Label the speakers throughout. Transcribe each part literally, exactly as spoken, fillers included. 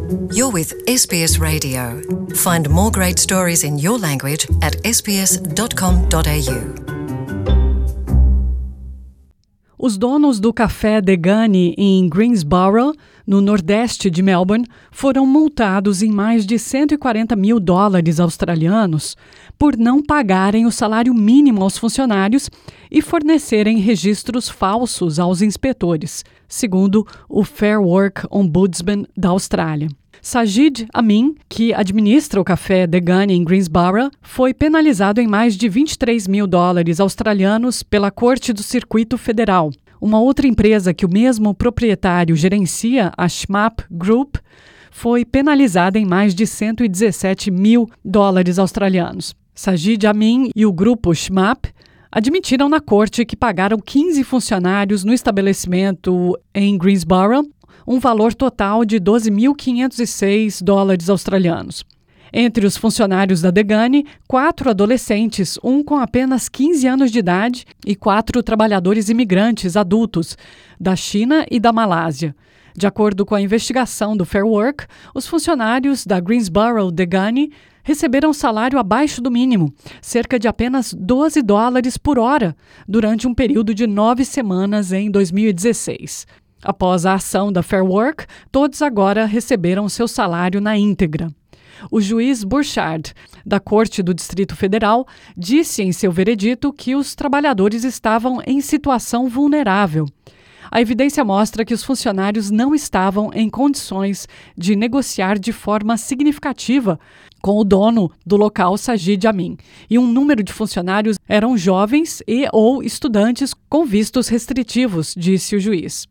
Speaker 1: You're with S B S Radio. Find more great stories in your language at s b s dot com dot a u.
Speaker 2: Os donos do café Degani em Greensboro, no nordeste de Melbourne, foram multados em mais de cento e quarenta mil dólares australianos por não pagarem o salário mínimo aos funcionários e fornecerem registros falsos aos inspetores, segundo o Fair Work Ombudsman da Austrália. Sajid Amin, que administra o café Degani em Greensboro, foi penalizado em mais de vinte e três mil dólares australianos pela Corte do Circuito Federal. Uma outra empresa que o mesmo proprietário gerencia, a Schmap Group, foi penalizada em mais de cento e dezessete mil dólares australianos. Sajid Amin e o grupo Schmap admitiram na corte que pagaram quinze funcionários no estabelecimento em Greensboro um valor total de doze mil quinhentos e seis dólares australianos. Entre os funcionários da Degani, quatro adolescentes, um com apenas quinze anos de idade, e quatro trabalhadores imigrantes adultos da China e da Malásia. De acordo com a investigação do Fair Work, os funcionários da Greensboro Degani receberam salário abaixo do mínimo, cerca de apenas doze dólares por hora, durante um período de nove semanas em dois mil e dezesseis. Após a ação da Fair Work, todos agora receberam seu salário na íntegra. O juiz Burchard, da Corte do Distrito Federal, disse em seu veredito que os trabalhadores estavam em situação vulnerável. A evidência mostra que os funcionários não estavam em condições de negociar de forma significativa com o dono do local, Sajid Amin, e um número de funcionários eram jovens e ou estudantes com vistos restritivos, disse o juiz.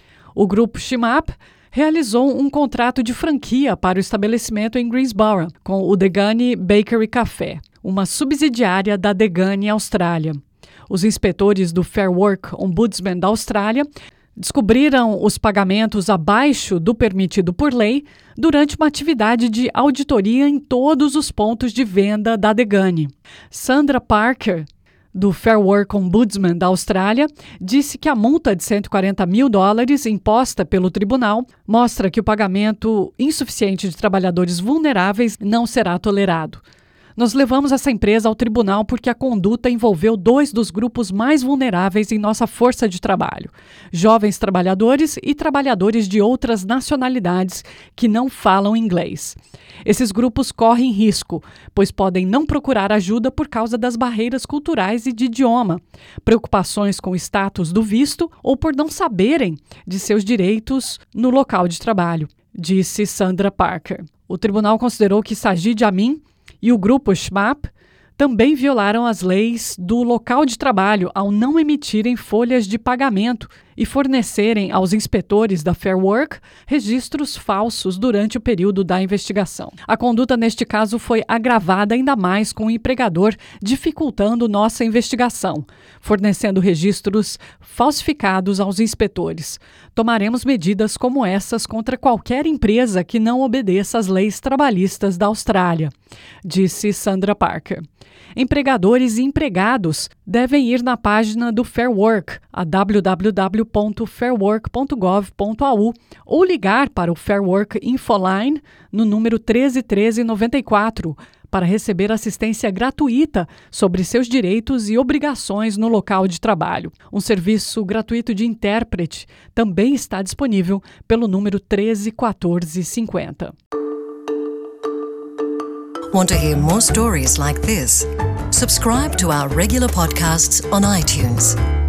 Speaker 2: O grupo Schmap realizou um contrato de franquia para o estabelecimento em Greensboro, com o Degani Bakery Café, uma subsidiária da Degani Austrália. Os inspetores do Fair Work Ombudsman da Austrália descobriram os pagamentos abaixo do permitido por lei durante uma atividade de auditoria em todos os pontos de venda da Degani. Sandra Parker, do Fair Work Ombudsman da Austrália, disse que a multa de cento e quarenta mil dólares imposta pelo tribunal mostra que o pagamento insuficiente de trabalhadores vulneráveis não será tolerado. Nós levamos essa empresa ao tribunal porque a conduta envolveu dois dos grupos mais vulneráveis em nossa força de trabalho: jovens trabalhadores e trabalhadores de outras nacionalidades que não falam inglês. Esses grupos correm risco, pois podem não procurar ajuda por causa das barreiras culturais e de idioma, preocupações com o status do visto ou por não saberem de seus direitos no local de trabalho, disse Sandra Parker. O tribunal considerou que Sajid Amin e o grupo Schmap também violaram as leis do local de trabalho ao não emitirem folhas de pagamento e fornecerem aos inspetores da Fair Work registros falsos durante o período da investigação. A conduta neste caso foi agravada ainda mais com o empregador dificultando nossa investigação, fornecendo registros falsificados aos inspetores. Tomaremos medidas como essas contra qualquer empresa que não obedeça às leis trabalhistas da Austrália, disse Sandra Parker. Empregadores e empregados devem ir na página do Fair Work, a w w w ponto fair work ponto gov ponto a u, ou ligar para o Fair Work Infoline no número treze treze noventa e quatro para receber assistência gratuita sobre seus direitos e obrigações no local de trabalho. Um serviço gratuito de intérprete também está disponível pelo número treze quatorze cinquenta.
Speaker 1: Want to hear more stories like this? Subscribe to our regular podcasts on iTunes.